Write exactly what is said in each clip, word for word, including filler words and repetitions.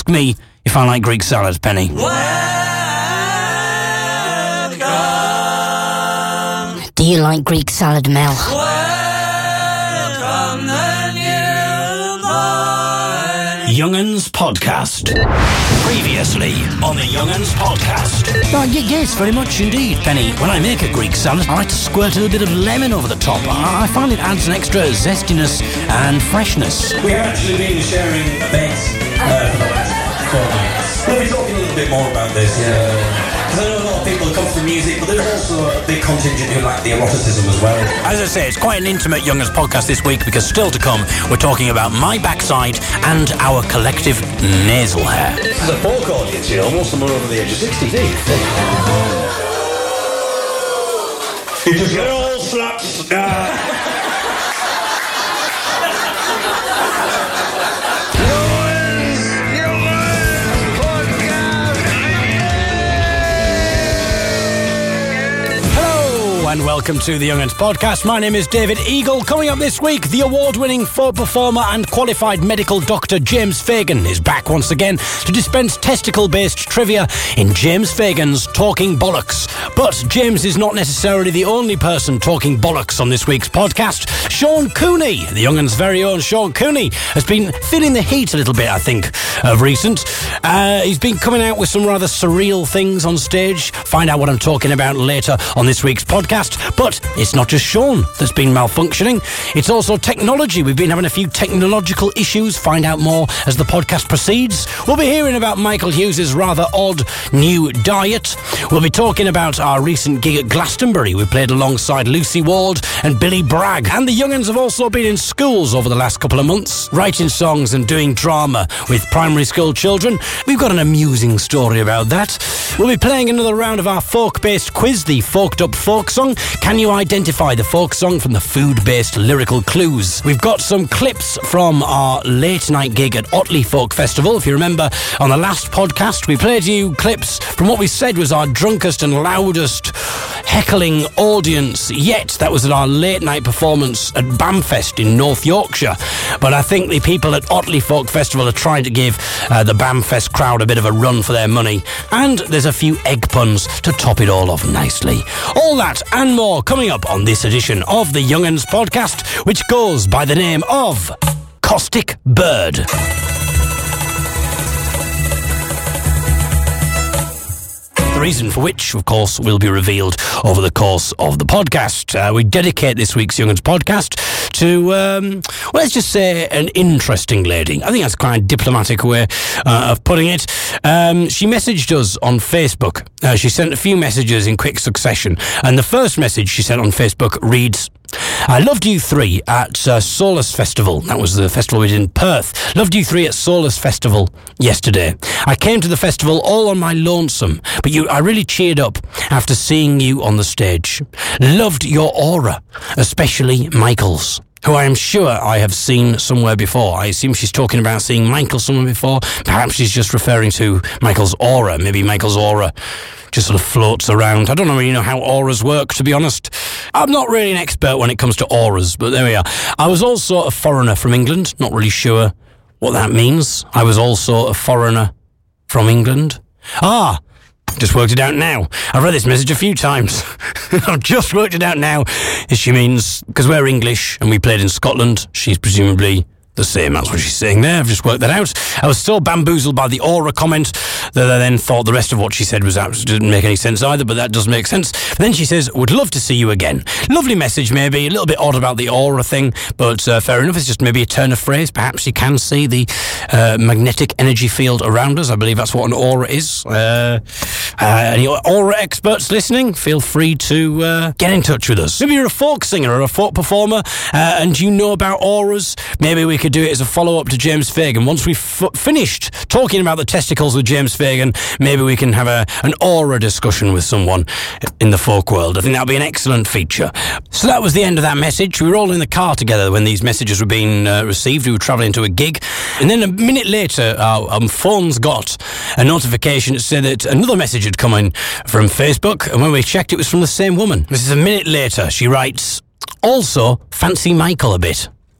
me if I like Greek salad, Penny. Welcome. Do you like Greek salad, Mel? Welcome the newborn. Young'uns Podcast. Previously on the Young'uns Podcast. Oh, y- yes, very much indeed, Penny. When I make a Greek salad, I like to squirt a little bit of lemon over the top. I, I find it adds an extra zestiness and freshness. We have actually been sharing a bed uh, for the last four nights. We'll be talking a little bit more about this. Yeah. Because I know a lot of people who come from music, but there's also a big contingent who like the eroticism as well. As I say, it's quite an intimate Young'uns Podcast this week because still to come, we're talking about my backside and our collective nasal hair. This is a folk audience, you know, most of them are over the age of sixty, do you think? You just get all slaps. And welcome to the Young'uns Podcast. My name is David Eagle. Coming up this week, the award-winning folk performer and qualified medical doctor James Fagan is back once again to dispense testicle-based trivia in James Fagan's Talking Bollocks. But James is not necessarily the only person talking bollocks on this week's podcast. Sean Cooney, the Young'uns' very own Sean Cooney, has been feeling the heat a little bit, I think, of recent. Uh, he's been coming out with some rather surreal things on stage. Find out what I'm talking about later on this week's podcast. But it's not just Sean that's been malfunctioning. It's also technology. We've been having a few technological issues. Find out more as the podcast proceeds. We'll be hearing about Michael Hughes' rather odd new diet. We'll be talking about our recent gig at Glastonbury. We played alongside Lucy Ward and Billy Bragg. And the Young'uns have also been in schools over the last couple of months, writing songs and doing drama with primary school children. We've got an amusing story about that. We'll be playing another round of our folk-based quiz, the Folked Up Folk Song. Can you identify the folk song from the food-based lyrical clues? We've got some clips from our late-night gig at Otley Folk Festival. If you remember, on the last podcast, we played you clips from what we said was our drunkest and loudest heckling audience yet. That was at our late-night performance at Bamfest in North Yorkshire. But I think the people at Otley Folk Festival are trying to give uh, the Bamfest crowd a bit of a run for their money. And there's a few egg puns to top it all off nicely. All that and more coming up on this edition of the Young'uns Podcast, which goes by the name of Caustic Bird. The reason for which, of course, will be revealed over the course of the podcast. Uh, we dedicate this week's Young'uns Podcast to, um, well, let's just say, an interesting lady. I think that's quite a diplomatic way uh, of putting it. Um, she messaged us on Facebook. Uh, she sent a few messages in quick succession. And the first message she sent on Facebook reads, I loved you three at uh, Solus Festival. That was the festival we did in Perth. Loved you three at Solus Festival yesterday. I came to the festival all on my lonesome, but you, I really cheered up after seeing you on the stage. Loved your aura, especially Michael's, who I am sure I have seen somewhere before. I assume she's talking about seeing Michael somewhere before. Perhaps she's just referring to Michael's aura. Maybe Michael's aura just sort of floats around. I don't really know how auras work, to be honest. I'm not really an expert when it comes to auras, but there we are. I was also a foreigner from England. Not really sure what that means. I was also a foreigner from England. Ah, just worked it out now. I've read this message a few times. I've just worked it out now. She means, because we're English and we played in Scotland, she's presumably the same. That's what she's saying there. I've just worked that out. I was still bamboozled by the aura comment that I then thought the rest of what she said was didn't make any sense either, but that does make sense. But then she says, would love to see you again. Lovely message, maybe. A little bit odd about the aura thing, but uh, fair enough. It's just maybe a turn of phrase. Perhaps you can see the uh, magnetic energy field around us. I believe that's what an aura is. Uh, uh, any aura experts listening, feel free to uh, get in touch with us. Maybe you're a folk singer or a folk performer uh, and you know about auras. Maybe we could do it as a follow-up to James Fagan. Once we've f- finished talking about the testicles with James Fagan, maybe we can have a an aura discussion with someone in the folk world. I think that would be an excellent feature. So that was the end of that message. We were all in the car together when these messages were being uh, received. We were travelling to a gig. And then a minute later, our um, phones got a notification that said that another message had come in from Facebook. And when we checked, it was from the same woman. This is a minute later. She writes, also, fancy Michael a bit.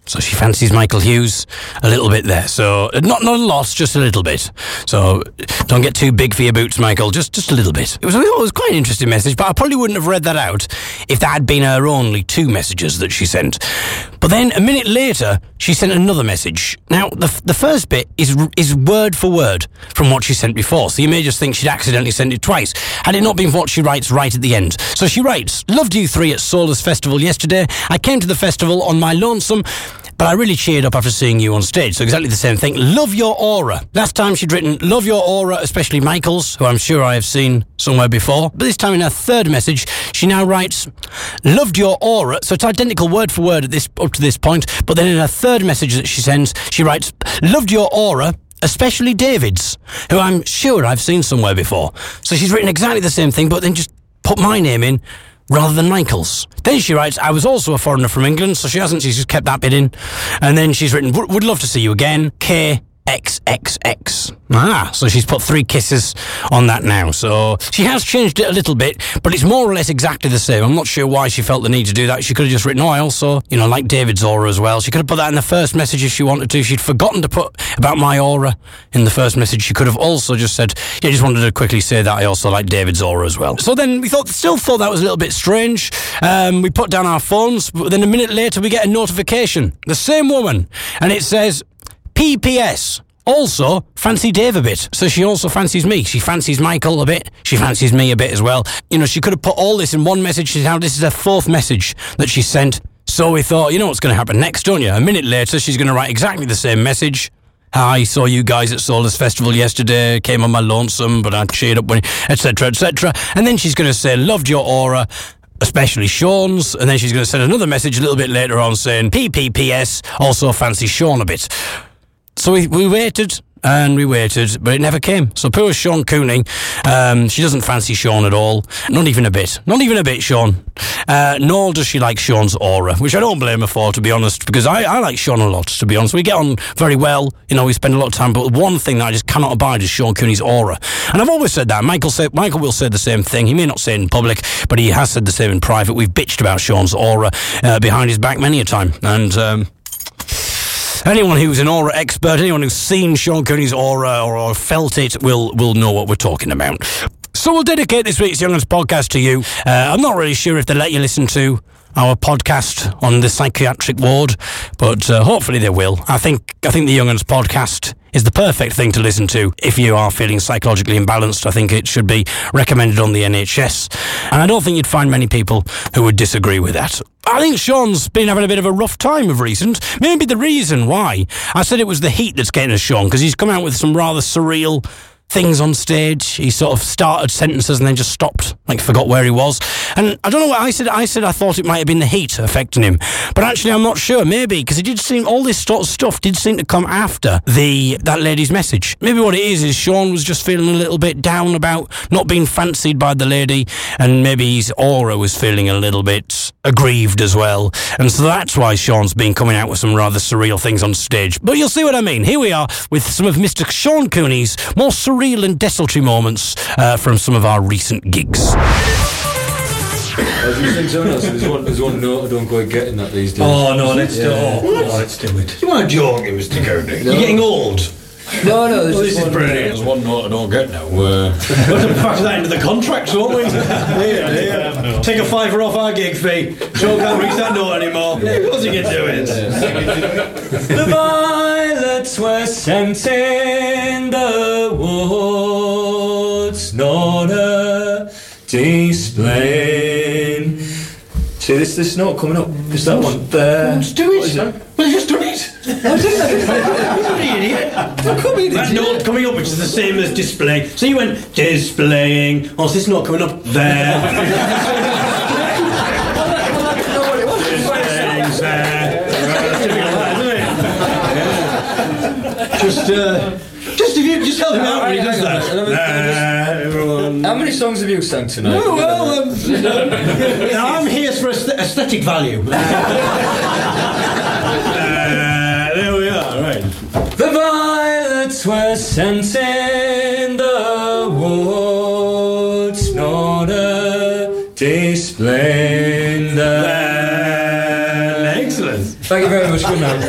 So she fancies Michael Hughes a little bit there. So not not a lot, just a little bit. So don't get too big for your boots, Michael. Just just a little bit. It was it was quite an interesting message, but I probably wouldn't have read that out if that had been her only two messages that she sent. But then a minute later, she sent another message. Now the the first bit is is word for word from what she sent before. So you may just think she'd accidentally sent it twice, had it not been for what she writes right at the end. So she writes, "Loved you three at Soulless Festival yesterday. I came to the festival on my lonesome, but I really cheered up after seeing you on stage." So exactly the same thing. Love your aura. Last time she'd written, "Love your aura, especially Michael's," who I'm sure I have seen somewhere before. But this time in her third message, she now writes, "Loved your aura." So it's identical word for word at this up to this point. But then in her third message that she sends, she writes, "Loved your aura, especially David's," who I'm sure I've seen somewhere before. So she's written exactly the same thing, but then just put my name in rather than Michael's. Then she writes, "I was also a foreigner from England," so she hasn't, she's just kept that bit in. And then she's written, "Would love to see you again, K X X X." Ah, so she's put three kisses on that now. So she has changed it a little bit, but it's more or less exactly the same. I'm not sure why she felt the need to do that. She could have just written, "Oh, I also, you know, like David's aura as well." She could have put that in the first message if she wanted to. She'd forgotten to put about my aura in the first message. She could have also just said, "Yeah, just wanted to quickly say that I also like David's aura as well." So then we thought, still thought that was a little bit strange. Um, we put down our phones, but then a minute later we get a notification. The same woman. And it says, "P P S. Also, fancy Dave a bit." So she also fancies me. She fancies Michael a bit. She fancies me a bit as well. You know, she could have put all this in one message. Now this is her fourth message that she sent. So we thought, you know what's going to happen next, don't you? A minute later, she's going to write exactly the same message. "I saw you guys at Soulless Festival yesterday. Came on my lonesome, but I cheered up when, et cetera, et cetera" And then she's going to say, "Loved your aura, especially Sean's," and then she's going to send another message a little bit later on saying, P P P S, also fancy Sean a bit." So we, we waited and we waited, but it never came. So poor Sean Cooning, um, she doesn't fancy Sean at all. Not even a bit. Not even a bit, Sean. Uh, nor does she like Sean's aura, which I don't blame her for, to be honest, because I, I like Sean a lot, to be honest. We get on very well. You know, we spend a lot of time, but one thing that I just cannot abide is Sean Cooney's aura. And I've always said that. Michael say, Michael will say the same thing. He may not say it in public, but he has said the same in private. We've bitched about Sean's aura uh, behind his back many a time. And um anyone who's an aura expert, anyone who's seen Sean Cooney's aura or, or felt it will will know what we're talking about. So we'll dedicate this week's Young'uns podcast to you. Uh, I'm not really sure if they let you listen to our podcast on the psychiatric ward, but uh, hopefully they will. I think I think the Young'uns podcast is the perfect thing to listen to if you are feeling psychologically imbalanced. I think it should be recommended on the N H S, and I don't think you'd find many people who would disagree with that. I think Sean's been having a bit of a rough time of recent. Maybe the reason why I said it was the heat that's getting us Sean, because he's come out with some rather surreal things on stage. He sort of started sentences and then just stopped, like forgot where he was. And I don't know what I said. I said I thought it might have been the heat affecting him, but actually I'm not sure. Maybe because it did seem all this sort of stuff did seem to come after the that lady's message. Maybe what it is is Sean was just feeling a little bit down about not being fancied by the lady, and maybe his aura was feeling a little bit aggrieved as well. And so that's why Sean's been coming out with some rather surreal things on stage. But you'll see what I mean. Here we are with some of Mister Sean Cooney's more surreal real and desultory moments uh, from some of our recent gigs. I was think someone else. There's one, there's one note I don't quite get in that these days. Oh no, let's yeah. do it. Oh, oh, let's do it. You weren't joking, Mister Cooney. No. You're getting old. No, no, well, this is one, brilliant. There's one note I don't get now. Uh... We'll have to factor that into the contracts, won't we? Here, here. Take a fiver off our gig fee. Sean can't reach that note anymore. Yeah, of course you can do it. The violets were sent in the woods, not a display. See, this this note coming up. Is that one there? Let's do it. Well, just do it. I did it. That note coming up, which is the same as display. So you went displaying. Oh, this note coming up there. Displaying's there. That's typical, isn't it? Just, uh, just if you just help him out when he does that. Uh, everyone. How many songs have you sung tonight? Oh, well, um, I'm here for aesthetic value. Uh, there we are, right. The violets were sent in the woods, not a display. Excellent. Thank you very much. Good night.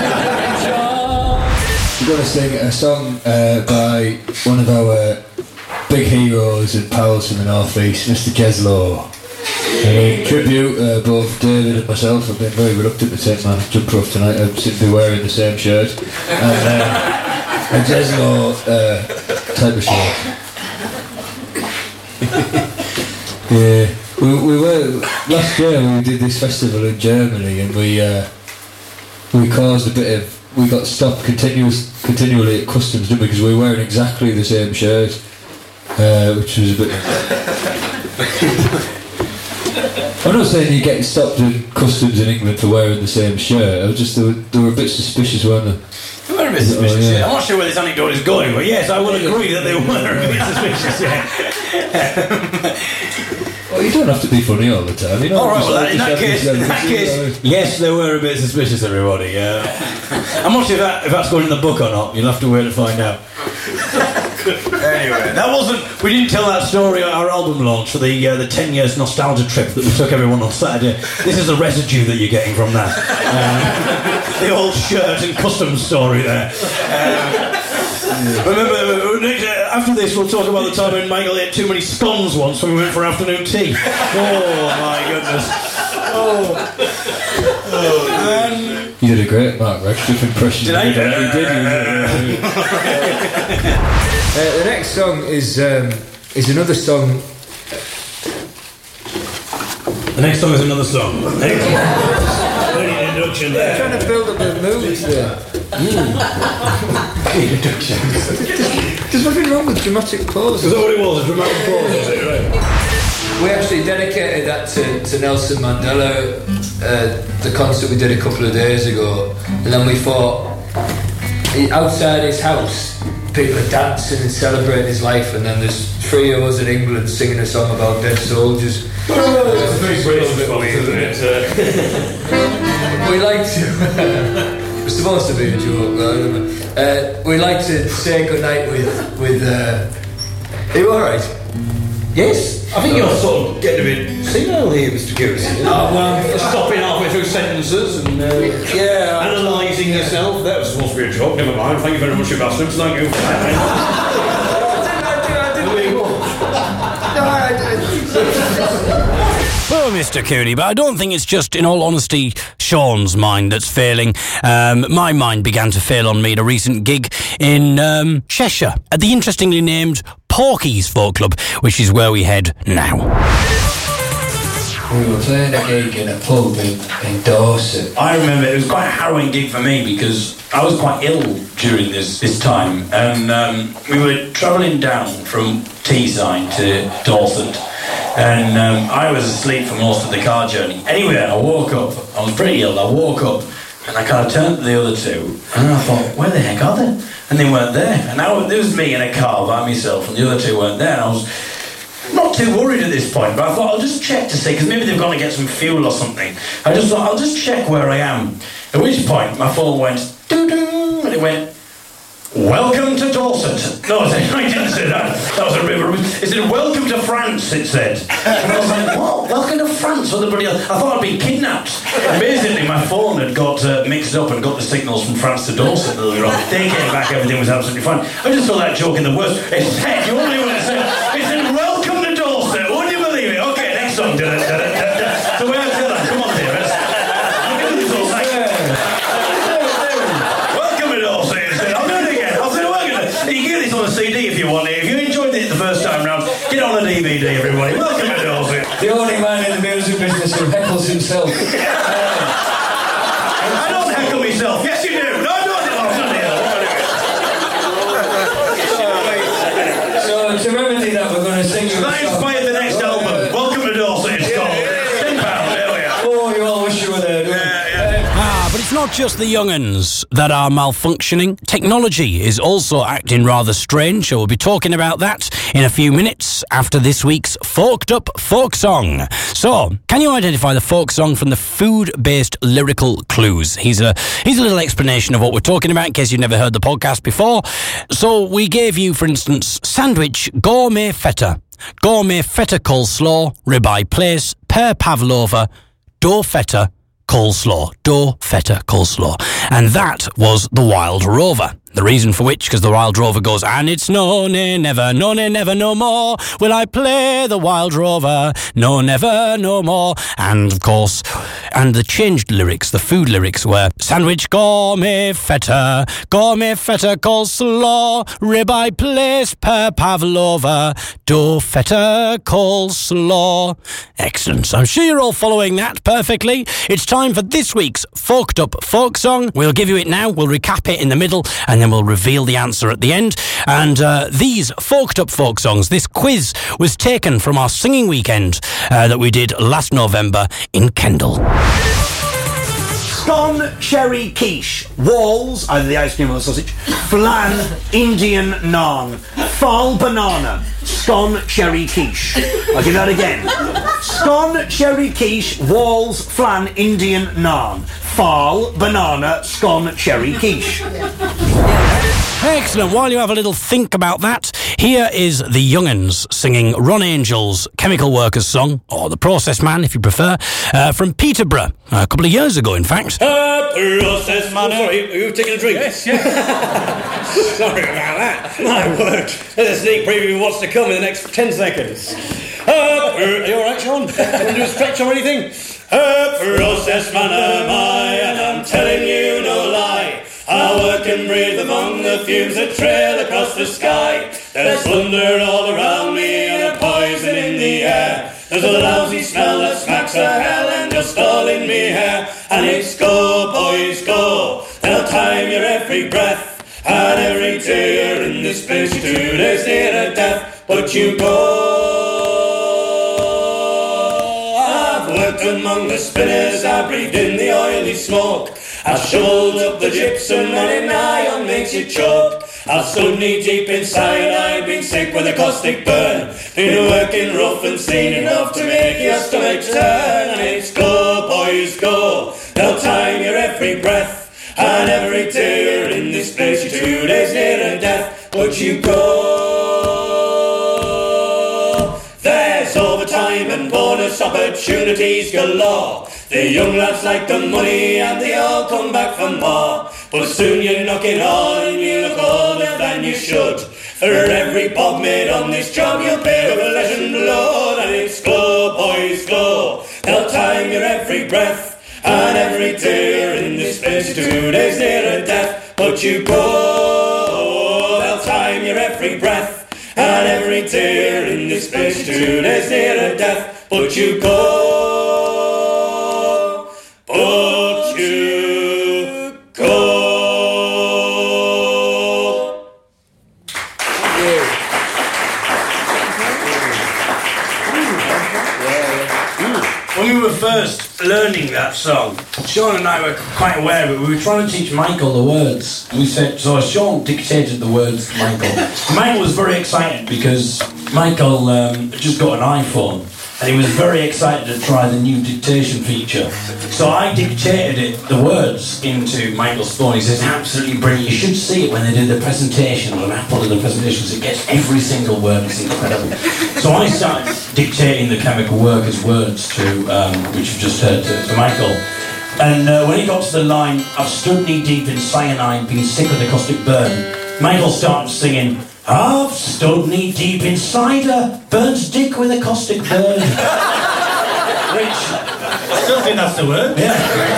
We're going to sing a song uh, by one of our big heroes and pals from the North East, Mister Jeslow. And in tribute, uh, both David and myself have been very reluctant to take my jumper off tonight. I seem to be wearing the same shirt. And uh, a Jeslow uh, type of shirt. Yeah. We, we were last year. We did this festival in Germany, and we uh, we caused a bit of. We got stopped continuous, continually at customs, didn't we? Because we were wearing exactly the same shirt, uh, which was a bit. I'm not saying you're getting stopped at customs in England for wearing the same shirt. I was just they were, they were a bit suspicious, weren't they? They were a bit suspicious. Oh, yeah. Yeah. I'm not sure where this anecdote is going, but yes, I will agree that they were a bit suspicious. Yeah. Well, you don't have to be funny all the time. You know, All right, well, in just that have case, this, in uh, that you case, know. yes, they were a bit suspicious, everybody. Yeah. I'm not sure if, that, if that's going in the book or not. You'll have to wait to find out. Anyway, that wasn't. We didn't tell that story at our album launch for the uh, the ten years nostalgia trip that we took everyone on Saturday. This is the residue that you're getting from that. Um, the old shirt and customs story there. Um, Remember, after this, we'll talk about the time when Michael ate too many scones once when we went for afternoon tea. Oh my goodness! Oh, oh man. You did a great Mark Radcliffe impression. Did I? You did. You did, you did. uh, the next song is um, is another song. The next song is another song. Next Very introduction there. I'm trying to build up the mood there. Introduction. There's nothing wrong with dramatic pause. Is that what it was? A dramatic pause, was it? Right. We actually dedicated that to, to Nelson Mandela, uh, the concert we did a couple of days ago, and then we thought, outside his house, people are dancing and celebrating his life, and then there's three of us in England singing a song about dead soldiers. Oh, it's a very British response, isn't it? We like to... It's supposed to be a joke, though. Uh, we like to say goodnight with... with uh, are you alright? Yes? I think you're sort of getting a bit senile here, Mister Curison. Oh, well, stopping halfway through sentences and uh, yeah, analysing yourself. That was supposed to be a joke. Never mind. Thank you very much, you bastards. Thank you. Well, Mister Cooney, but I don't think it's just, in all honesty, Sean's mind that's failing. Um, my mind began to fail on me at a recent gig in um, Cheshire at the interestingly named Porky's Folk Club, which is where we head now. We were playing a gig in a pub in, in Dorset. I remember it was quite a harrowing gig for me because I was quite ill during this, this time, and um, we were travelling down from Teesside to Dorset, and um, I was asleep for most of the car journey. Anyway, I woke up, I was pretty ill, I woke up, and I kind of turned to the other two, and I thought, where the heck are they? And they weren't there. And now there was me in a car by myself, and the other two weren't there, and I was not too worried at this point, but I thought I'll just check to see, because maybe they've gone to get some fuel or something. I just thought I'll just check where I am. At which point my phone went doo-doo, and it went, welcome to Dorset. No, I didn't say that. That was a river. It said, welcome to France, it said. And I was like, what? Welcome to France? What the bloody hell? I thought I'd been kidnapped. And basically my phone had got uh, mixed up and got the signals from France to Dorset earlier on. They came back, everything was absolutely fine. I just saw that joke in the worst. It said, you only want to say, it said, welcome to Dorset. Wouldn't you believe it? Okay, next song. Da, da, da, da, da. So where is that? Come on, dear. Look at this all like, welcome to Dorset. It said, I'll do it again. I'll say, welcome to. You can get this on a C D if you want it. If you enjoyed it the first time round, get it on a D V D, everybody. Welcome to Dorset. The only man in the music business who heckles himself. I don't heckle myself. Yes, you do. No, I don't. So to remedy that, we're going to sing you a That song. inspired the next album. Welcome to Dorset. It's called. Ten pound. There we are. Oh, you all wish you were there, don't you? Ah, but it's not just the young'uns that are malfunctioning. Technology is also acting rather strange, so we'll be talking about that in a few minutes after this week's Folked Up Folk Song. So, can you identify the folk song from the food-based lyrical clues? Here's a, here's a little explanation of what we're talking about in case you've never heard the podcast before. So, we gave you, for instance, sandwich gourmet feta, gourmet feta coleslaw, ribeye place, pear pavlova, dough feta, coleslaw. Dough, feta, coleslaw. And that was the Wild Rover. The reason for which, because the Wild Rover goes, and it's no, nay, never, no, nay, never, no more will I play the Wild Rover, no, never, no more. And, of course, and the changed lyrics, the food lyrics were sandwich, gourmet, feta, gourmet, feta, coleslaw, ribeye place per pavlova, dough, feta, coleslaw. Excellent. I'm sure you're all following that perfectly. It's time for this week's Folked Up Folk Song. We'll give you it now, we'll recap it in the middle, and then we'll reveal the answer at the end. And uh, these Folked Up Folk Songs, this quiz was taken from our singing weekend uh, that we did last November in Kendal. Scone, cherry, quiche, walls, either the ice cream or the sausage, flan, Indian naan, fall banana, scone, cherry, quiche. I'll give that again. Scone, cherry, quiche, walls, flan, Indian naan, fall banana, scone, cherry, quiche. Excellent. While you have a little think about that, here is the Young'uns singing Ron Angel's Chemical Workers song, or The Process Man if you prefer, uh, from Peterborough, a couple of years ago in fact. Uh, process man. Oh, sorry, are you taking a drink? Yes, yes. Sorry about that. My word. There's a sneak preview of what's to come in the next ten seconds. Uh, are you alright, Sean? Want to do a stretch or anything? A process man am I, and I'm telling you no lie. I work and breathe among the fumes that trail across the sky. There's thunder all around me and a poison in the air. There's a lousy smell that smacks of hell and dust all in me hair. And it's go, boys, go. They'll time your every breath. And every day you're in this place, you're two days near to death. But you go. I've worked among the spinners, I breathed in the oily smoke. I shoveled up the gypsum and an iron makes you choke. I stood knee deep inside, I've been sick with a caustic burn. Been working rough and seen enough to make your stomach turn. And it's go, boys, go. They'll time your every breath. And every day you're in this place, you're two days near to death. But you go. There's overtime and bonus opportunities galore. The young lads like the money and they all come back for more. But soon you knock it on and you look older than you should. For every bob made on this job you'll pay with flesh and blood. And it's go, boys, go. They'll time your every breath. And every day you're in this place, you're two days near to death. But you go. They'll time your every breath. And every day you're in this place, you're two days near to death. But you go. But you go. When we were first learning that song, Sean and I were quite aware of it. We were trying to teach Michael the words. We said, so Sean dictated the words to Michael. Michael was very excited because Michael um, just got an iPhone. And he was very excited to try the new dictation feature. So I dictated it, the words into Michael's phone. He says, absolutely brilliant. You should see it when they did the presentation, when Apple did the presentations. It gets every single word. It's incredible. So I started dictating the Chemical Workers words to, um, which you've just heard, to, to Michael. And uh, when he got to the line, I've stood knee deep in cyanide, been sick with a caustic burn, Michael started singing, I've stood knee deep in cider, burnt dick with a caustic burn. Which, I still think that's the word. yeah.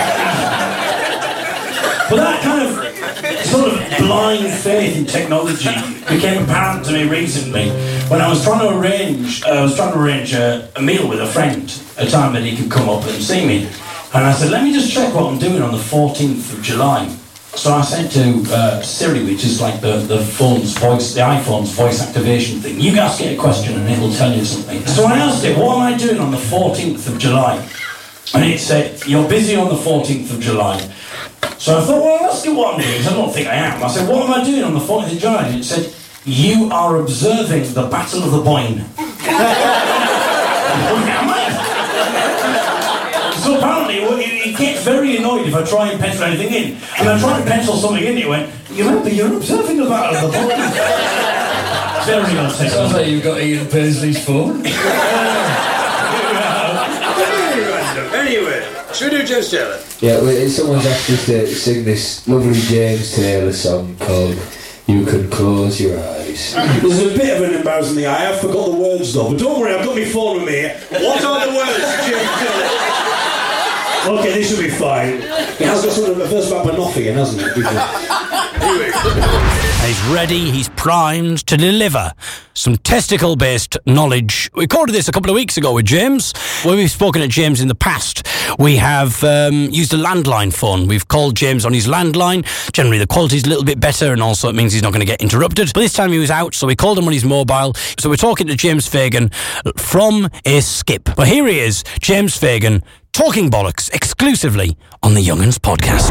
But that kind of sort of blind faith in technology became apparent to me recently when I was trying to arrange, uh, I was trying to arrange a, a meal with a friend, a time that he could come up and see me. And I said, let me just check what I'm doing on the fourteenth of July. So I said to uh, Siri, which is like the, the phone's voice, the iPhone's voice activation thing, you ask it a question and it'll tell you something. So I asked it, what am I doing on the fourteenth of July? And it said, you're busy on the fourteenth of July. So I thought, well, I'll ask it what I'm doing, because I don't think I am. I said, what am I doing on the fourteenth of July? And it said, you are observing the Battle of the Boyne. Am I? So apparently, well, it gets very annoyed if I try and pencil anything in. And I try and pencil something in, it went, you remember, you're observing the Battle of the Boyne. Very unsettled. Sounds like you've got Ian Paisley's phone. Anyway, Should we do James Taylor? Yeah, well, someone's asked us to sing this lovely James Taylor song called You Can Close Your Eyes. There's a bit of an embarrassing thing. I have forgot the words though, but don't worry, I've got my phone with me. What are the words, James Taylor? Okay, this will be fine. It has got sort of a verse about Banoffee in, hasn't it? He's ready, he's primed to deliver some testicle-based knowledge. We recorded this a couple of weeks ago with James. When we've spoken to James in the past, we have um, used a landline phone. We've called James on his landline. Generally, the quality's a little bit better, and also it means he's not going to get interrupted. But this time he was out, so we called him on his mobile. So we're talking to James Fagan from a skip. But here he is, James Fagan, talking bollocks exclusively on the Young'uns podcast.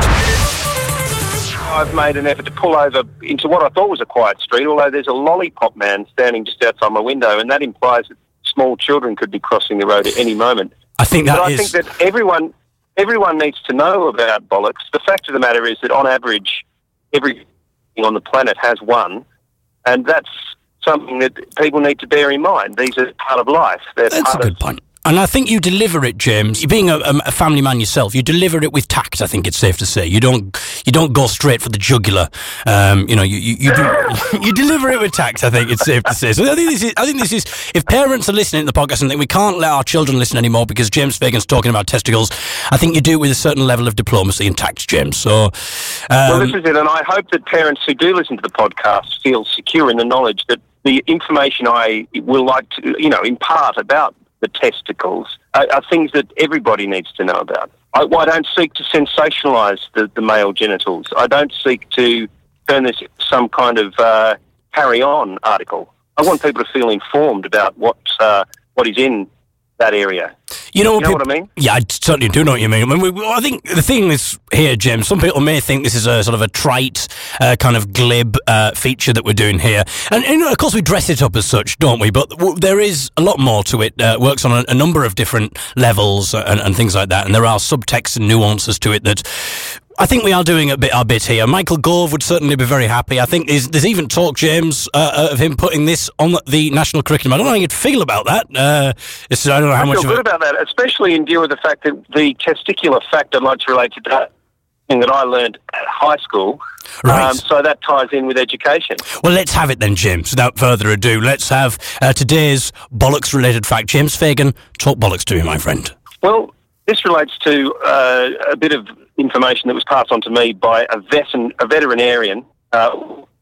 I've made an effort to pull over into what I thought was a quiet street, although there's a lollipop man standing just outside my window, and that implies that small children could be crossing the road at any moment. I think that but is... I think that everyone, everyone needs to know about bollocks. The fact of the matter is that on average, everything on the planet has one, and that's something that people need to bear in mind. These are part of life. They're That's part a good of point. And I think you deliver it, James. You being a, a family man yourself, you deliver it with tact. I think it's safe to say you don't you don't go straight for the jugular. Um, you know, you you you, do, you deliver it with tact. I think it's safe to say. So I think this is. I think this is. If parents are listening to the podcast and think we can't let our children listen anymore because James Fagan's talking about testicles, I think you do it with a certain level of diplomacy and tact, James. So, um, well, this is it, and I hope that parents who do listen to the podcast feel secure in the knowledge that the information I will like to, you know, impart about the testicles are, are things that everybody needs to know about. I, I don't seek to sensationalise the, the male genitals. I don't seek to turn this into some kind of uh, carry-on article. I want people to feel informed about what uh, what is in that area. You know, you know people, what I mean? Yeah, I certainly do know what you mean. I, mean, we, I think the thing is here, Jim, some people may think this is a sort of a trite, uh, kind of glib uh, feature that we're doing here. And, and, of course, we dress it up as such, don't we? But w- there is a lot more to it. Uh, works on a, a number of different levels and, and things like that. And there are subtexts and nuances to it that... I think we are doing a bit our bit here. Michael Gove would certainly be very happy. I think there's, there's even talk, James, uh, of him putting this on the national curriculum. I don't know how you'd feel about that. Uh, it's, I don't know how I much feel of good it... about that, especially in view of the fact that the testicular factor much related to that thing that I learned at high school. Right. Um, so that ties in with education. Well, let's have it then, James. Without further ado, let's have uh, today's bollocks-related fact. James Fagan, talk bollocks to me, my friend. Well, this relates to uh, a bit of information that was passed on to me by a, veteran, a veterinarian uh,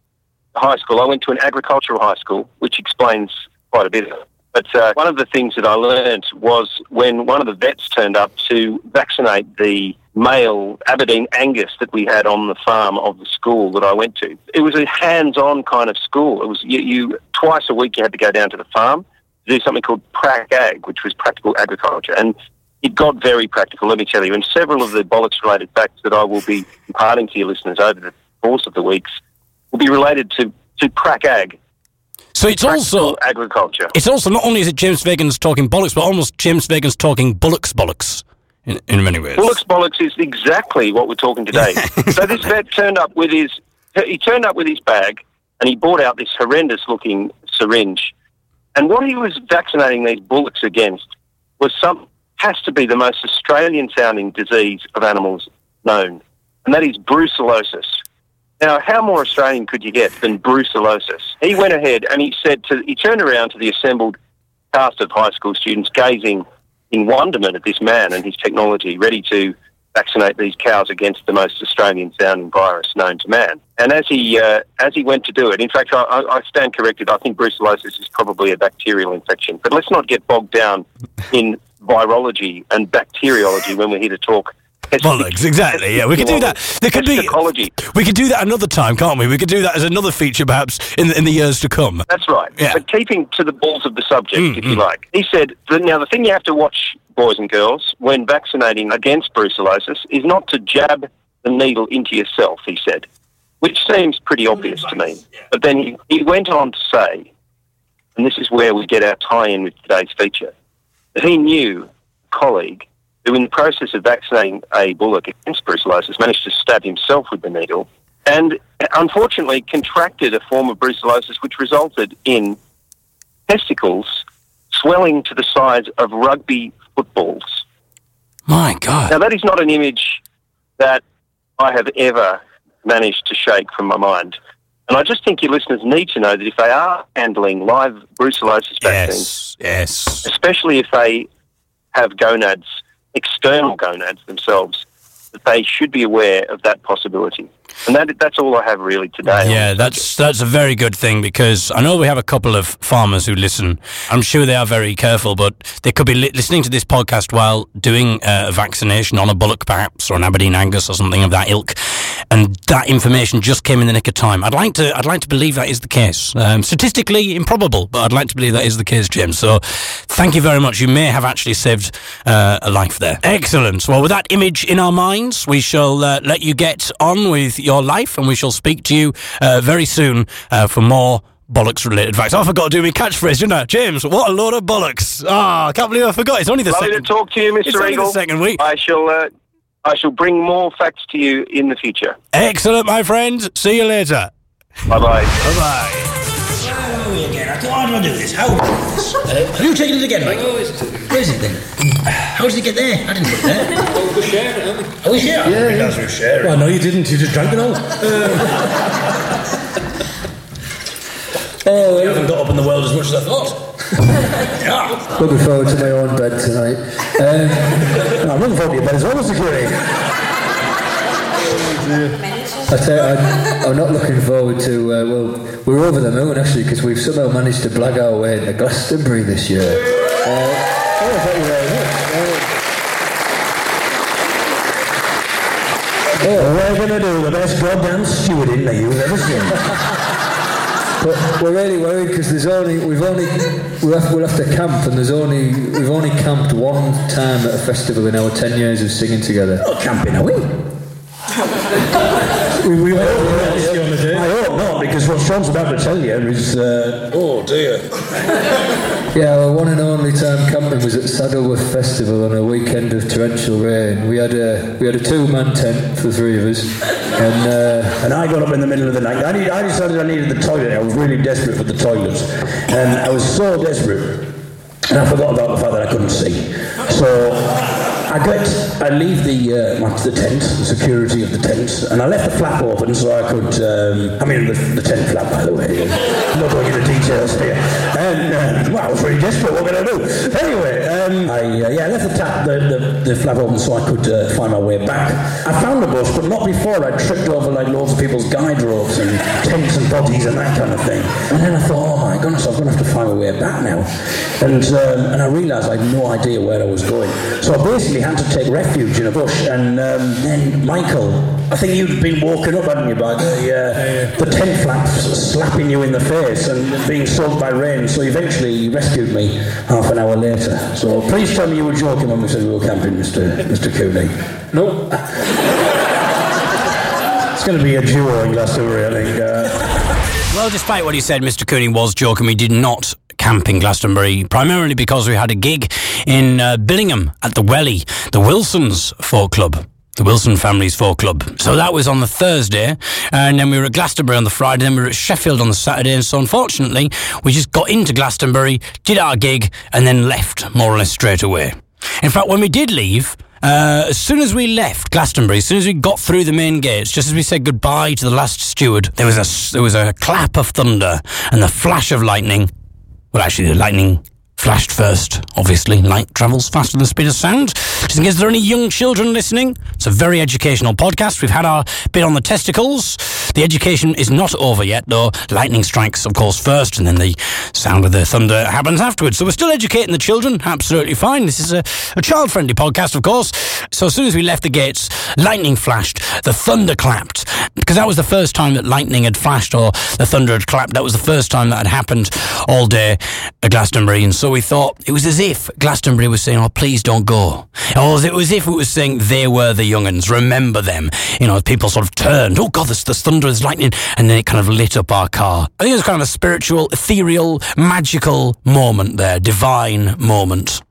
high school. I went to an agricultural high school, which explains quite a bit of it. But uh, one of the things that I learned was when one of the vets turned up to vaccinate the male Aberdeen Angus that we had on the farm of the school that I went to. It was a hands-on kind of school. It was you, you twice a week you had to go down to the farm to do something called Prac Ag, which was practical agriculture. And it got very practical, let me tell you, and several of the bollocks-related facts that I will be imparting to your listeners over the course of the weeks will be related to, to Prac Ag. So it's also agriculture. It's also not only is it James Fagan's talking bollocks, but almost James Fagan's talking bullocks bollocks in, in many ways. Bullocks bollocks is exactly what we're talking today. So this vet turned up with his he turned up with his bag and he brought out this horrendous-looking syringe, and what he was vaccinating these bullocks against was some. Has to be the most Australian-sounding disease of animals known, and that is brucellosis. Now, how more Australian could you get than brucellosis? He went ahead and he said to, he turned around to the assembled cast of high school students, gazing in wonderment at this man and his technology, ready to vaccinate these cows against the most Australian-sounding virus known to man. And as he uh, as he went to do it, in fact, I, I stand corrected. I think brucellosis is probably a bacterial infection, but let's not get bogged down in virology and bacteriology when we're here to talk. Bollocks, exactly. Yeah, we could do that. There could be. Ecology. We could do that another time, can't we? We could do that as another feature, perhaps in the, in the years to come. That's right. Yeah. But keeping to the balls of the subject, Mm, if mm. you like, he said. That, now, the thing you have to watch, boys and girls, when vaccinating against brucellosis, is not to jab the needle into yourself. He said, which seems pretty obvious to me. But then he, he went on to say, and this is where we get our tie-in with today's feature, that he knew a colleague who, in the process of vaccinating a bullock against brucellosis, managed to stab himself with the needle and, unfortunately, contracted a form of brucellosis which resulted in testicles swelling to the size of rugby footballs. My God. Now, that is not an image that I have ever managed to shake from my mind. And I just think your listeners need to know that if they are handling live brucellosis vaccines, Yes, yes. especially if they have gonads, external gonads themselves, that they should be aware of that possibility. And that, that's all I have really today. Yeah, that's that's a very good thing, because I know we have a couple of farmers who listen. I'm sure they are very careful, but they could be li- listening to this podcast while doing uh, a vaccination on a bullock, perhaps, or an Aberdeen Angus or something of that ilk, and that information just came in the nick of time. I'd like to I'd like to believe that is the case. Um, statistically improbable, but I'd like to believe that is the case, James. So thank you very much. You may have actually saved uh, a life there. Excellent. Well, with that image in our minds, we shall uh, let you get on with your life, and we shall speak to you uh, very soon uh, for more bollocks-related facts. Oh, I forgot to do my catchphrase, didn't I? James, what a load of bollocks. Ah, oh, I can't believe I forgot. It's only the Lovely second... to talk to you, Mister It's only Eagle. the second week. I shall, uh, I shall bring more facts to you in the future. Excellent, my friend. See you later. Bye-bye. Bye-bye. Where are we again? I don't- How do I do this? How do I do this? Uh, have you taken it again, Mike? Where is it then? How did it get there? I didn't put it there. Oh, we shared it, haven't we? Oh, we share? Yeah, We yeah. guys were sharing. Well, no, you didn't. You just drank it all. Oh, you haven't got up in the world as much as I thought. Yeah. Looking forward to my own bed tonight. Um, no, I'm looking forward to your bed as well, security. I tell you, I'm, I'm not looking forward to, uh, well, we're over the moon actually, because we've somehow managed to blag our way into Glastonbury this year. Uh, oh, thank you very much. Uh, Oh, we're going to do the best goddamn stewarding that you've ever seen. But we're really worried because there's only we've only we'll have, we'll have to camp, and there's only we've only camped one time at a festival in our ten years of singing together. Not camping, are we? we, we I, hope, I hope not, because what Sean's about to tell you is, uh, oh dear. Yeah, our one and only time camping was at Saddleworth Festival on a weekend of torrential rain. We had a we had a two-man tent for the three of us, and uh, And I got up in the middle of the night. I, need, I decided I needed the toilet. I was really desperate for the toilet. And I was so desperate, and I forgot about the fact that I couldn't see. So I got, I leave the uh, my, the tent, the security of the tent, and I left the flap open so I could, um, I mean the, the tent flap, by the way. I'm not going into details here. And, uh, well, I was really desperate, what can I do? Anyway, um, I, uh, yeah, I left the, tap, the, the, the flap open so I could uh, find my way back. I found the bus, but not before I tripped over like loads of people's guide ropes and tents and bodies and that kind of thing. And then I thought, oh my goodness, I'm going to have to find my way back now. And, um, and I realised I had no idea where I was going. So I basically had to take refuge in a bush, and um, then Michael, I think you'd been woken up, hadn't you, by the, uh, yeah. the tent flaps slapping you in the face and being soaked by rain, so eventually you rescued me half an hour later. So please tell me you were joking when we said we were camping, Mister Mister Cooney. No. It's going to be a duo in Glastonbury, I think. Uh, Well, despite what he said, Mister Cooney was joking. We did not camp in Glastonbury, primarily because we had a gig in uh, Billingham at the Welly, the Wilsons Folk Club. The Wilson Family's Folk Club. So that was on the Thursday, and then we were at Glastonbury on the Friday, then we were at Sheffield on the Saturday, and so unfortunately, we just got into Glastonbury, did our gig, and then left, more or less straight away. In fact, when we did leave, uh, as soon as we left Glastonbury, as soon as we got through the main gates, just as we said goodbye to the last steward, there was a, there was a clap of thunder and the flash of lightning. Well, actually, the lightning flashed first, obviously. Light travels faster than the speed of sound. Just in case there are any young children listening, it's a very educational podcast. We've had our bit on the testicles. The education is not over yet, though. Lightning strikes, of course, first, and then the sound of the thunder happens afterwards. So we're still educating the children, absolutely fine. This is a, a child-friendly podcast, of course. So as soon as we left the gates, lightning flashed, the thunder clapped, because that was the first time that lightning had flashed or the thunder had clapped. That was the first time that had happened all day at Glastonbury, and so we thought it was as if Glastonbury was saying, oh, please don't go. Or it was as if it was saying they were the young'uns, remember them. You know, people sort of turned, oh God, there's, there's thunder, there's lightning, and then it kind of lit up our car. I think it was kind of a spiritual, ethereal, magical moment there, divine moment.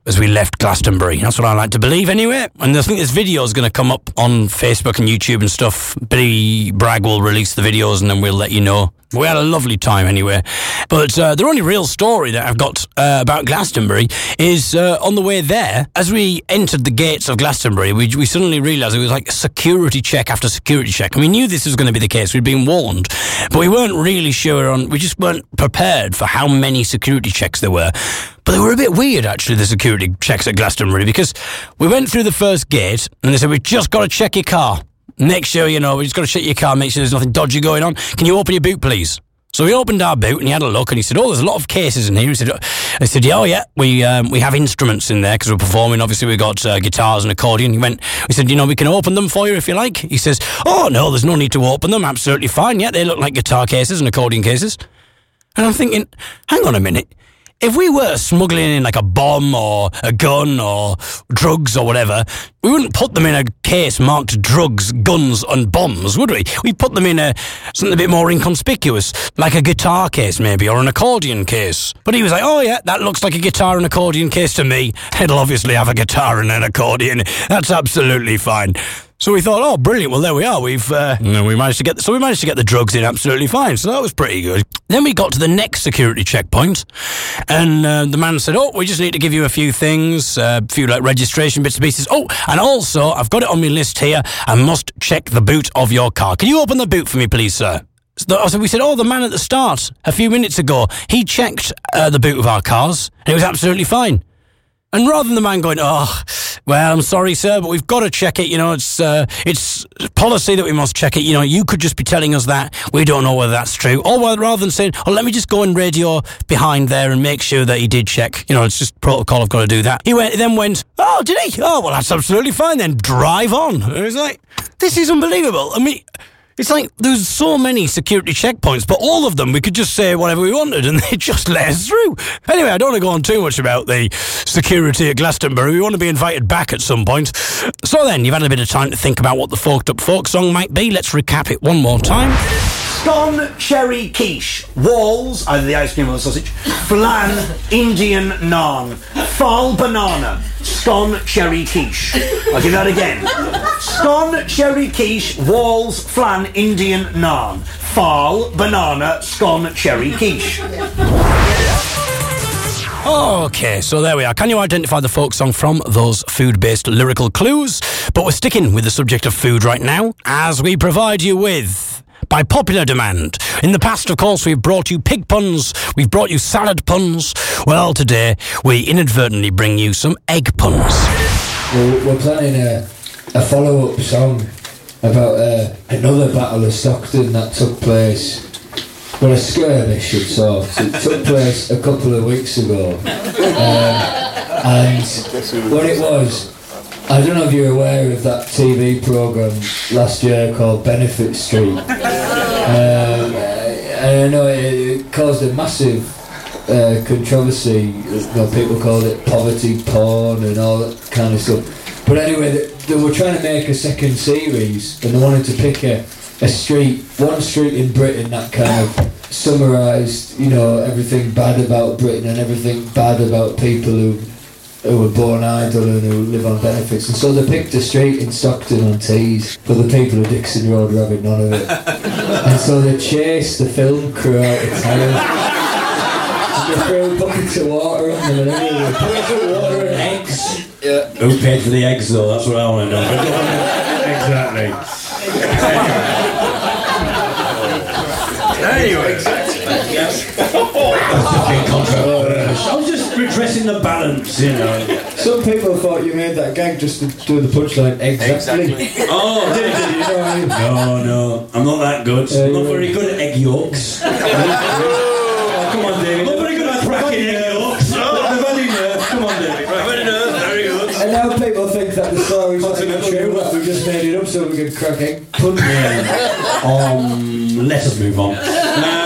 as we left Glastonbury. That's what I like to believe anyway. And I think this video is going to come up on Facebook and YouTube and stuff. Billy Bragg will release the videos and then we'll let you know. We had a lovely time anyway. But uh, the only real story that I've got uh, about Glastonbury is uh, on the way there. As we entered the gates of Glastonbury, we, we suddenly realised it was like security check after security check. And we knew this was going to be the case. We'd been warned. But we weren't really sure on... We just weren't prepared for how many security checks there were. But they were a bit weird, actually, the security checks at Glastonbury, because we went through the first gate and they said, we've just got to check your car. Make sure, you know, we just got to check your car, make sure there's nothing dodgy going on. Can you open your boot, please? So we opened our boot and he had a look and he said, oh, there's a lot of cases in here. He said, I said, yeah, oh, yeah, we um, we have instruments in there because we're performing. Obviously, we've got uh, guitars and accordion. He went, we said, you know, we can open them for you if you like. He says, oh, no, there's no need to open them. Absolutely fine. Yeah, they look like guitar cases and accordion cases. And I'm thinking, hang on a minute. If we were smuggling in like a bomb or a gun or drugs or whatever, we wouldn't put them in a case marked drugs, guns and bombs, would we? We'd put them in a something a bit more inconspicuous, like a guitar case maybe, or an accordion case. But he was like, oh yeah, that looks like a guitar and accordion case to me. It'll obviously have a guitar and an accordion. That's absolutely fine. So we thought, oh, brilliant. Well, there we are. We've uh, we managed to get the, so we managed to get the drugs in absolutely fine. So that was pretty good. Then we got to the next security checkpoint, and uh, the man said, "Oh, we just need to give you a few things, a uh, few like registration bits and pieces. Oh, and also I've got it on my list here. I must check the boot of your car. Can you open the boot for me, please, sir?" So we said, oh, the man at the start a few minutes ago, he checked uh, the boot of our cars, and it was absolutely fine. And rather than the man going, oh, well, I'm sorry, sir, but we've got to check it. You know, it's uh, it's policy that we must check it. You know, you could just be telling us that. We don't know whether that's true. Or well, rather than saying, oh, let me just go and radio behind there and make sure that he did check. You know, it's just protocol. I've got to do that. He went, then went, oh, did he? Oh, well, that's absolutely fine then. Drive on. And it was like, this is unbelievable. I mean... It's like there's so many security checkpoints, but all of them we could just say whatever we wanted and they just let us through. Anyway, I don't want to go on too much about the security at Glastonbury. We want to be invited back at some point. So then, you've had a bit of time to think about what the Forked Up folk song might be. Let's recap it one more time. Scone, cherry, quiche, walls, either the ice cream or the sausage, flan, Indian naan, fall banana, scone, cherry, quiche. I'll give that again. Scone, cherry, quiche, walls, flan, Indian naan, fall banana, scone, cherry, quiche. Okay, so there we are. Can you identify the folk song from those food-based lyrical clues? But we're sticking with the subject of food right now, as we provide you with... by popular demand. In the past, of course, we've brought you pig puns, we've brought you salad puns. Well, today, we inadvertently bring you some egg puns. We're, we're planning a, a follow-up song about uh, another Battle of Stockton that took place, well, a skirmish of sorts. It took place a couple of weeks ago. Um, and what it was, I don't know if you're aware of that T V programme last year called Benefit Street. Um, and I know it, it caused a massive uh, controversy. You know, people called it poverty porn and all that kind of stuff. But anyway, they, they were trying to make a second series and they wanted to pick a, a street, one street in Britain that kind of summarised, you know, everything bad about Britain and everything bad about people who who were born idle and who live on benefits, and so they picked a street in Stockton on Tees for the people of Dixon Road who are having none of it. And so they chased the film crew out of town and they threw buckets of water on them and everything. Buckets of water and eggs. Yeah. Who paid for the eggs though? That's what I want to know. Exactly. Anyway, exactly. I was just redressing the balance, you know. Some people thought you made that gag just to do the punchline exactly. exactly. Oh, did you? You know what I mean? No, no, I'm not that good. Uh, I'm not very good at egg yolks. Oh, come on, David. I'm not very good at cracking egg yolks. Oh, come on, David. Very nerve, very good. And now people think that the story's not even true, that we just made it up so we could crack egg punch. Um, let us move on. Uh,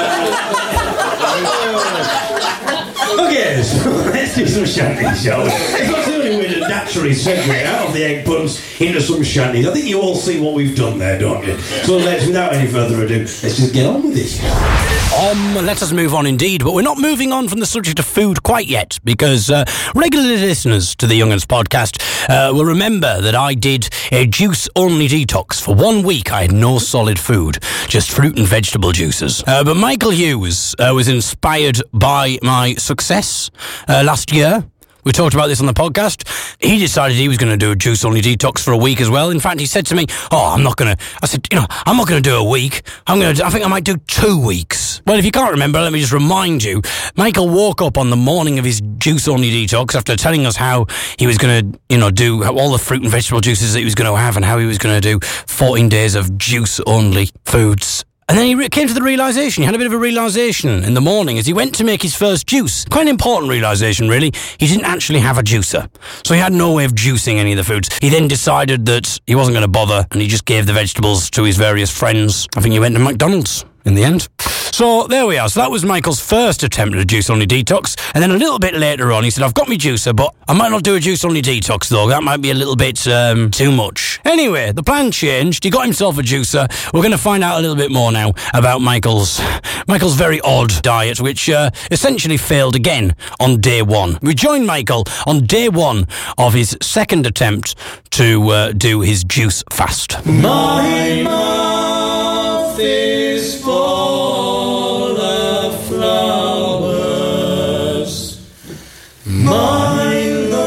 Okay, so let's do some shanty, shall we? It's not the only way to adapt naturally segue out of the egg buns into some shanties. I think you all see what we've done there, don't you? So let's, without any further ado, let's just get on with it. Um, let us move on indeed, but we're not moving on from the subject of food quite yet, because uh, regular listeners to the Young'uns podcast uh, will remember that I did a juice-only detox. For one week, I had no solid food, just fruit and vegetable juices. Uh, but Michael Hughes uh, was inspired by my success uh, last year. We talked about this on the podcast. He decided he was going to do a juice-only detox for a week as well. In fact, he said to me, oh, I'm not going to... I said, you know, I'm not going to do a week. I'm going to... I think I might do two weeks. Well, if you can't remember, let me just remind you. Michael woke up on the morning of his juice-only detox after telling us how he was going to, you know, do all the fruit and vegetable juices that he was going to have and how he was going to do fourteen days of juice-only foods. And then he re- came to the realisation, he had a bit of a realisation in the morning as he went to make his first juice. Quite an important realisation, really. He didn't actually have a juicer. So he had no way of juicing any of the foods. He then decided that he wasn't going to bother and he just gave the vegetables to his various friends. I think he went to McDonald's in the end. So there we are. So that was Michael's first attempt at a juice-only detox. And then a little bit later on, he said, I've got my juicer, but I might not do a juice-only detox, though. That might be a little bit um, too much. Anyway, the plan changed. He got himself a juicer. We're going to find out a little bit more now about Michael's Michael's very odd diet, which uh, essentially failed again on day one. We joined Michael on day one of his second attempt to uh, do his juice fast. My mouth is full of flowers. My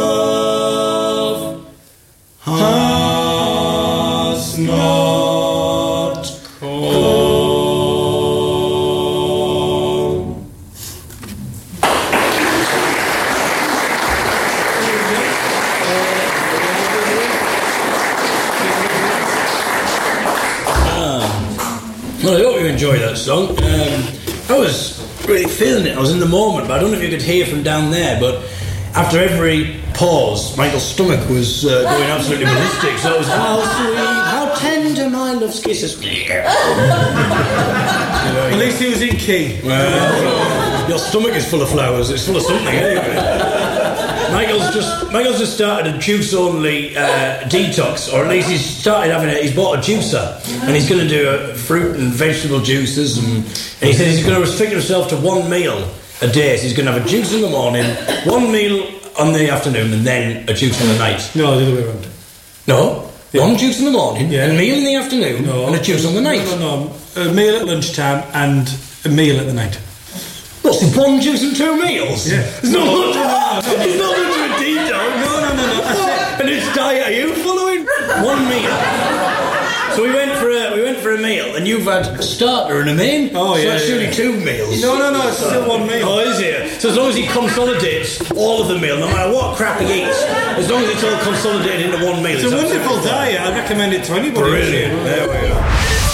love has not come. Well, I hope you enjoyed that song. Um, I was really feeling it. I was in the moment, but I don't know if you could hear from down there, but after every pause, Michael's stomach was uh, going absolutely ballistic, so it was, how sweet, how tender my love's kisses. At least he was in key. Well, your stomach is full of flowers. It's full of something, anyway. Michael's just Michael's just started a juice-only uh, detox, or at least he's started having it. He's bought a juicer, and he's going to do uh, fruit and vegetable juices, and, and he says he's going to restrict himself to one meal a day. So he's going to have a juice in the morning, one meal on the afternoon, and then a juice in the night. No, the other way around. No, yeah. One juice in the morning, yeah. A meal in the afternoon, no. And a juice on the night. No, no, no. A meal at lunchtime and a meal at the night. What's it, one juice and two meals? Yeah. It's not much of a, it's not much of a detox. No, no, no, no. That's it. And its diet are you following? One meal. So we went for a we went for a meal, and you've had a starter and a main. Oh so yeah, that's yeah. surely two meals. No, no, no. It's still one meal. Oh, is it? So as long as he consolidates all of the meal, no matter what crap he eats, as long as it's all consolidated into one meal. It's a wonderful diet. I recommend it to anybody. Brilliant. There we are.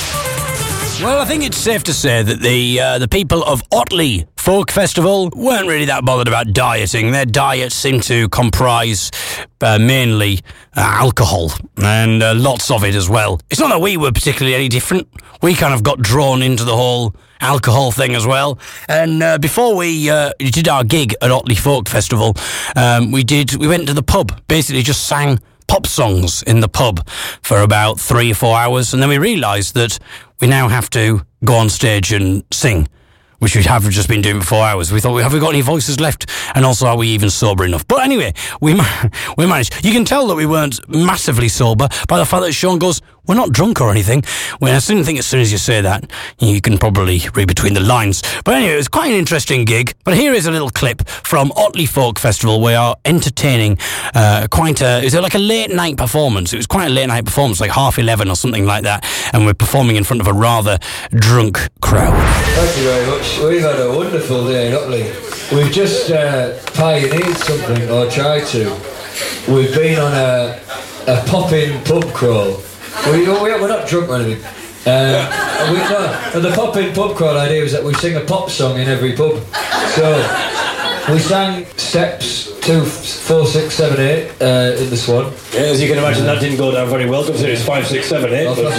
Well, I think it's safe to say that the uh, the people of Otley Folk Festival weren't really that bothered about dieting. Their diet seemed to comprise uh, mainly uh, alcohol, and uh, lots of it as well. It's not that we were particularly any different. We kind of got drawn into the whole alcohol thing as well. And uh, before we uh, did our gig at Otley Folk Festival, um, we did we went to the pub, basically just sang pop songs in the pub for about three or four hours, and then we realised that we now have to go on stage and sing, which we have just been doing for four hours. We thought, have we got any voices left? And also, are we even sober enough? But anyway, we ma- we managed. You can tell that we weren't massively sober by the fact that Sean goes, we're not drunk or anything. Well, I soon think as soon as you say that, you can probably read between the lines. But anyway, it was quite an interesting gig. But here is a little clip from Otley Folk Festival. We are entertaining uh, quite a... It was like a late night performance. It was quite a late night performance, like half eleven or something like that. And we're performing in front of a rather drunk crowd. Thank you very much. We've had a wonderful day in Otley. We've just uh, pioneered something, or tried to. We've been on a, a pop-in pub crawl. We, we're not drunk or anything. Uh, we, no, the pop-in pub crawl idea was that we sing a pop song in every pub. So we sang steps two, four, six, seven, eight uh, in the Swan. Yeah, as you can imagine, that didn't go down very well, considering it's five, six, seven, eight. But, uh,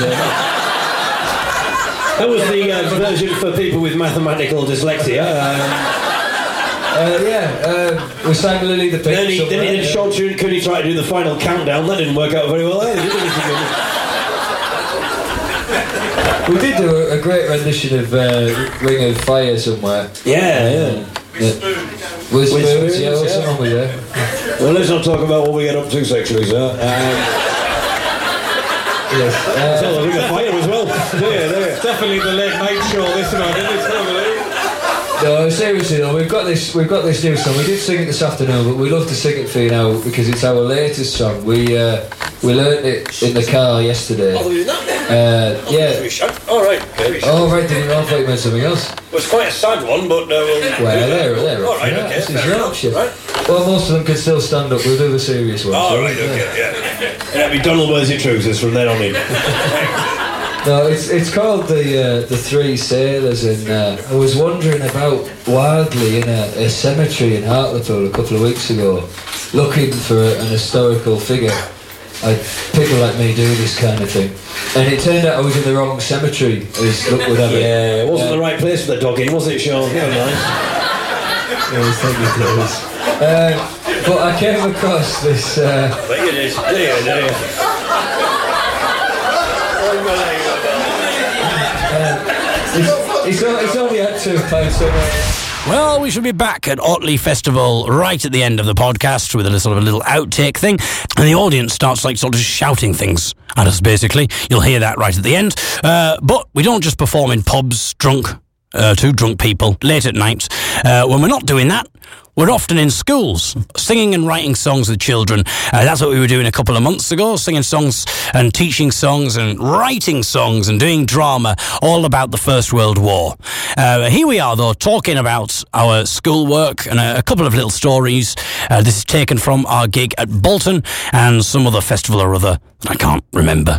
that was the uh, version for people with mathematical dyslexia. Um, Uh, yeah, um, we sang Lily the Pink. Then he, then he, then Sean Cooney tried to do the final countdown. That didn't work out very well either, did it? We did do a, a great rendition of uh, Ring of Fire somewhere. Yeah, yeah. yeah. With spoons, yeah, what's yeah. wrong with that? Well, let's not talk about what we get up to sexually, sir. Um, yes. Uh, so, Ring of Fire as well. There, there. Definitely the late night show this one, isn't it? No, seriously though, we've got this we've got this new song. We did sing it this afternoon, but we love to sing it for you now because it's our latest song. We uh, we learnt it in the car yesterday. Oh, we're doing that then? Uh, yeah. All right. Oh, right, didn't know. I thought you meant something else. Well, it's quite a sad one, but... Uh, we'll well, there, there. All right, yeah, okay. This is your option. Right. Well, most of them can still stand up. We'll do the serious ones. All so, right, okay, yeah. yeah. It'll be Donald wears his trousers from then on in. No, it's it's called the uh, the Three Sailors, and uh, I was wandering about wildly in a, a cemetery in Hartlepool a couple of weeks ago, looking for a, an historical figure. I, people like me do this kind of thing, and it turned out I was in the wrong cemetery. As luck would have it. Yeah, it wasn't yeah. the right place for the dog in, was it, Sean? Yeah, nice. Yes, thank you, please. Uh, but I came across this. Uh, I bet you did. There, there. It's, it's only had two pints somewhere. Well, we shall be back at Otley Festival right at the end of the podcast with a sort of a little outtake thing, and the audience starts like sort of shouting things at us, basically. You'll hear that right at the end. Uh, but we don't just perform in pubs, drunk, uh, to drunk people, late at night. Uh, when we're not doing that, we're often in schools, singing and writing songs with children. Uh, that's what we were doing a couple of months ago, singing songs and teaching songs and writing songs and doing drama, all about the First World War. Uh, here we are, though, talking about our schoolwork and a, a couple of little stories. Uh, this is taken from our gig at Bolton and some other festival or other that I can't remember.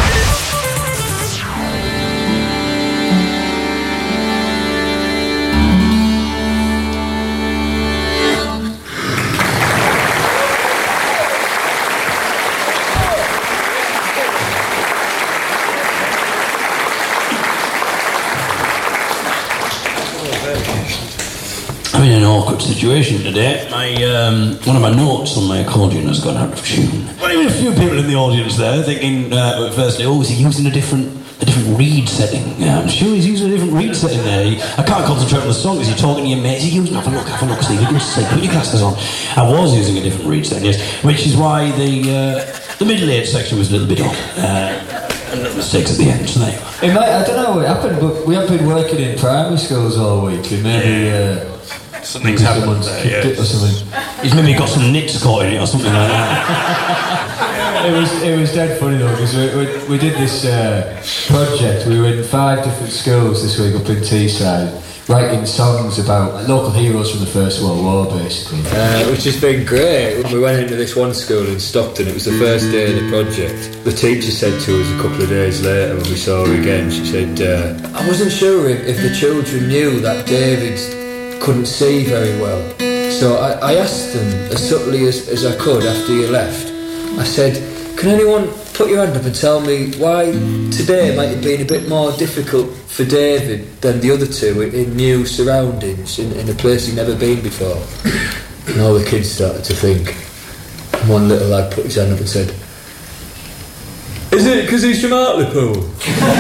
I'm in an awkward situation today. My um, one of my notes on my accordion has gone out of tune. Well, there were a few people in the audience there thinking, uh, firstly, oh, is he using a different a different reed setting? Yeah, I'm sure he's using a different reed setting there. He, I can't concentrate on the song. Is he talking to your mates? Is he using? Have a look, have a look, Steve. You say, put your glasses on. I was using a different reed setting, yes, which is why the uh, the middle eight section was a little bit odd. Uh, and the mistakes at the end. So there you are. It might, I don't know what happened, but we have been working in primary schools all week, and maybe. Uh, Something's happened there, yeah. Or something. He's maybe got some nits caught in it or something like that. It was it was dead funny though, because we, we, we did this uh, project. We were in five different schools this week up in Teesside, writing songs about local heroes from the First World War, basically. Uh, which has been great. We went into this one school in Stockton. It was the first day of the project. The teacher said to us a couple of days later when we saw her again, she said, uh, I wasn't sure if, if the children knew that David couldn't see very well. So I, I asked them as subtly as, as I could after you left. I said, can anyone put your hand up and tell me why today might have been a bit more difficult for David than the other two in, in new surroundings, in, in a place he'd never been before? And all the kids started to think. And one little lad put his hand up and said, is it because he's from Hartlepool?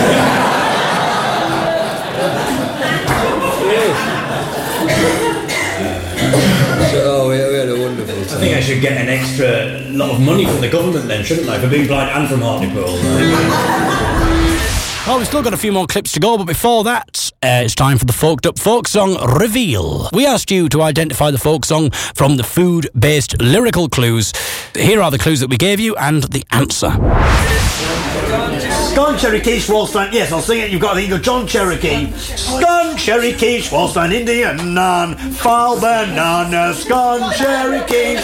So, oh, we, we had a wonderful time. I think I should get an extra lot of money from the government then, shouldn't I, for being blind and from Hartlepool. Well, we've still got a few more clips to go, but before that, uh, it's time for the Folked Up Folk Song Reveal. We asked you to identify the folk song from the food-based lyrical clues. Here are the clues that we gave you and the answer. Scone, cherry, quiche, Wallstein. Yes, I'll sing it. You've got to think of John Cherokee. Scone, cherry, quiche, Wallstein, Indian naan. Fall banana, scone, cherry, quiche.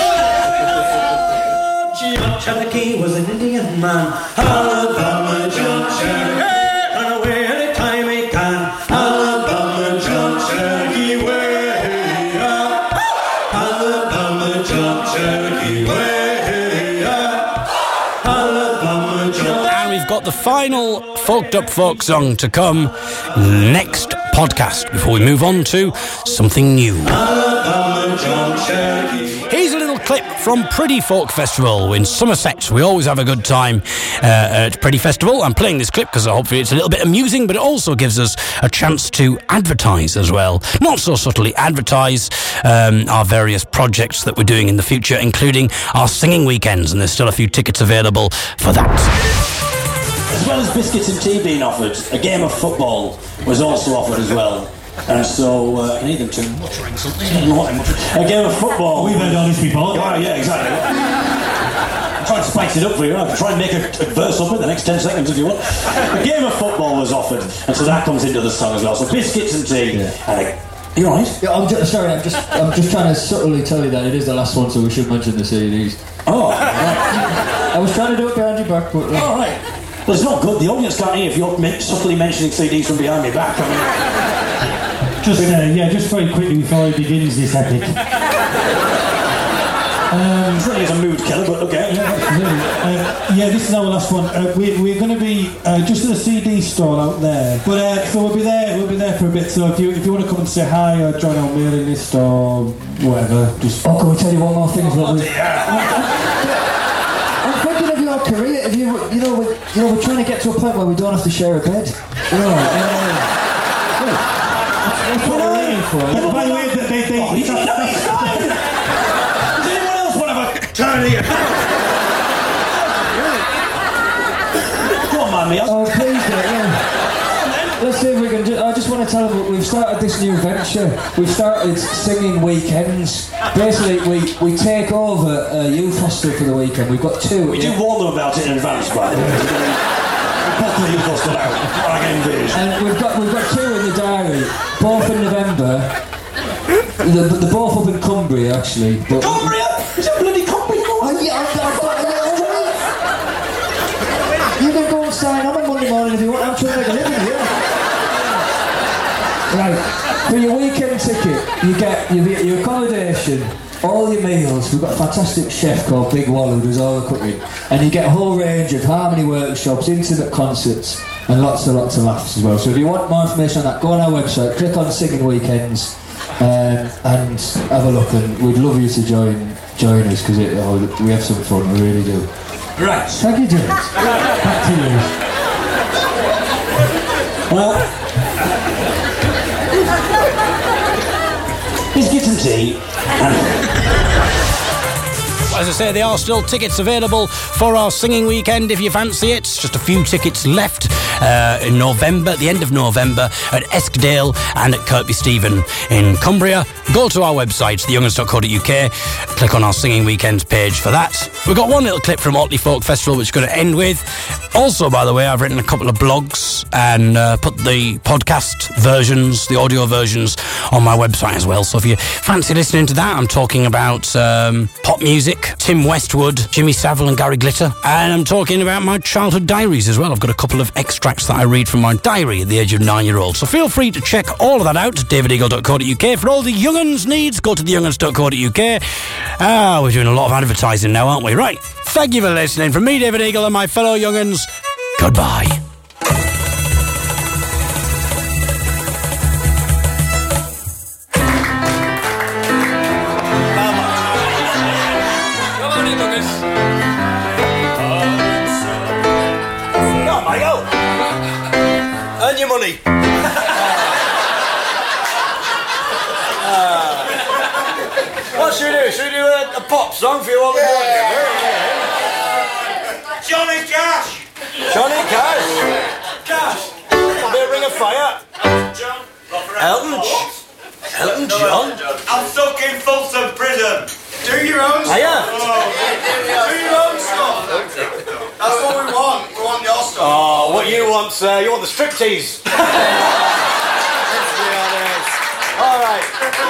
John Cherokee was an Indian man. Alabama John Cherokee. Run away anytime he can. Alabama John Cherokee, way up. Alabama John Cherokee, way up. Alabama John. And we've got the final Folked Up Folk Song to come next podcast before we move on to something new. Alabama Here's a little clip from Pretty Folk Festival in Somerset. We always have a good time uh, at Pretty Festival. I'm playing this clip because hopefully it's a little bit amusing, but it also gives us a chance to advertise as well. Not so subtly advertise um, our various projects that we're doing in the future, including our singing weekends, and there's still a few tickets available for that. As well as biscuits and tea being offered, a game of football was also offered as well. And so, uh, I need them to muttering something. A game of football. We've heard all this before. Oh, yeah, exactly. I'm trying to spice it up for you. I can try and make a, a verse up in the next ten seconds if you want. A game of football was offered, and so that comes into the song as well. So biscuits and tea. Yeah. And a, you all right? Yeah, I'm just, sorry, I'm just, I'm just trying to subtly tell you that it is the last one, so we should mention the C Ds. Oh, right. I was trying to do it behind your back, but... Uh, all right. Well, it's not good. The audience can't hear if you're subtly mentioning C Ds from behind my back. I mean, just, uh, yeah, just very quickly before he begins this epic. Um, it's really is a mood killer, but okay. Yeah, absolutely. Uh, yeah, this is our last one. Uh, we, we're going to be uh, just at a C D stall out there, but uh, so we'll be there. We'll be there for a bit. So if you if you want to come and say hi or join our mailing list or whatever, just. Oh, can we tell you one more thing? Oh, we... I'm thinking of your career. If you you know we you know we're trying to get to a point where we don't have to share a bed. You know. Uh, that's what we're aiming for. Yeah, by the way, they they. they oh, that's, that's, Does anyone else want to have a turn here? Go on, man, me. Oh, please, mate, yeah. Let's see if we can do... I just want to tell them we've started this new venture. We've started singing weekends. Basically, we, we take over a youth hostel for the weekend. We've got two. We do warn them about it in advance, by the way. We put the youth hostel out. I get invasion. And we've got, we've got two in the diary, both in November. They're, they're both up in Cumbria, actually. But Cumbria? Is it bloody Cumbria? Oh, yeah, I've got... You can go and sign on on Monday morning if you want. I'm trying to make a living here. Right, for your weekend ticket, you get your, your accommodation, all your meals. We've got a fantastic chef called Big Wall who does all the cooking, and you get a whole range of harmony workshops, intimate concerts, and lots and lots of laughs as well. So if you want more information on that, go on our website, click on Singing Weekends, um, and have a look. And we'd love you to join join us because oh, we have some fun. We really do. Right. Thank you, James. Back to you. Well. Biscuits and tea. As I say, there are still tickets available for our singing weekend if you fancy it. Just a few tickets left uh, in November, at the end of November, at Eskdale and at Kirkby Stephen in Cumbria. Go to our website, the young'uns dot co dot U K, click on our singing weekends page for that. We've got one little clip from Otley Folk Festival which we're going to end with. Also, by the way, I've written a couple of blogs and uh, put the podcast versions, the audio versions, on my website as well. So if you fancy listening to that, I'm talking about um, pop music, Tim Westwood, Jimmy Savile and Gary Glitter. And I'm talking about my childhood diaries as well. I've got a couple of extracts that I read from my diary at the age of nine-year-old. So feel free to check all of that out at david eagle dot co dot U K. For all the young'uns needs, go to the young'uns dot co dot U K. Ah, we're doing a lot of advertising now, aren't we? Right. Thank you for listening. From me, David Eagle, and my fellow young'uns, goodbye. Earn your money. uh, what should we do? Should we do a, a pop song for you all? Yeah. Johnny Cash. Johnny Cash. Cash. A bit of Ring of Fire. John. Elton. Elton John. I'm stuck in Folsom Prison. Do your own stuff. Hiya. Oh. Do your own stuff. That's what we want. We want your stuff. Oh, what you want, sir? You want the striptease? All right.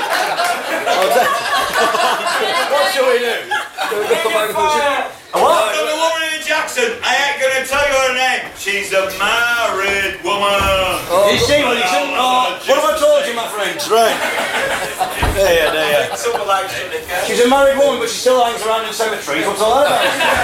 What shall we do? What? I'm the woman in Jackson. I ain't gonna tell you her name. She's a married woman. Oh, is she? Well, you shouldn't. Oh, what have I told you, my friend? Right. There you, there you. She's a married woman, but she still hangs around in cemeteries. What's all that about?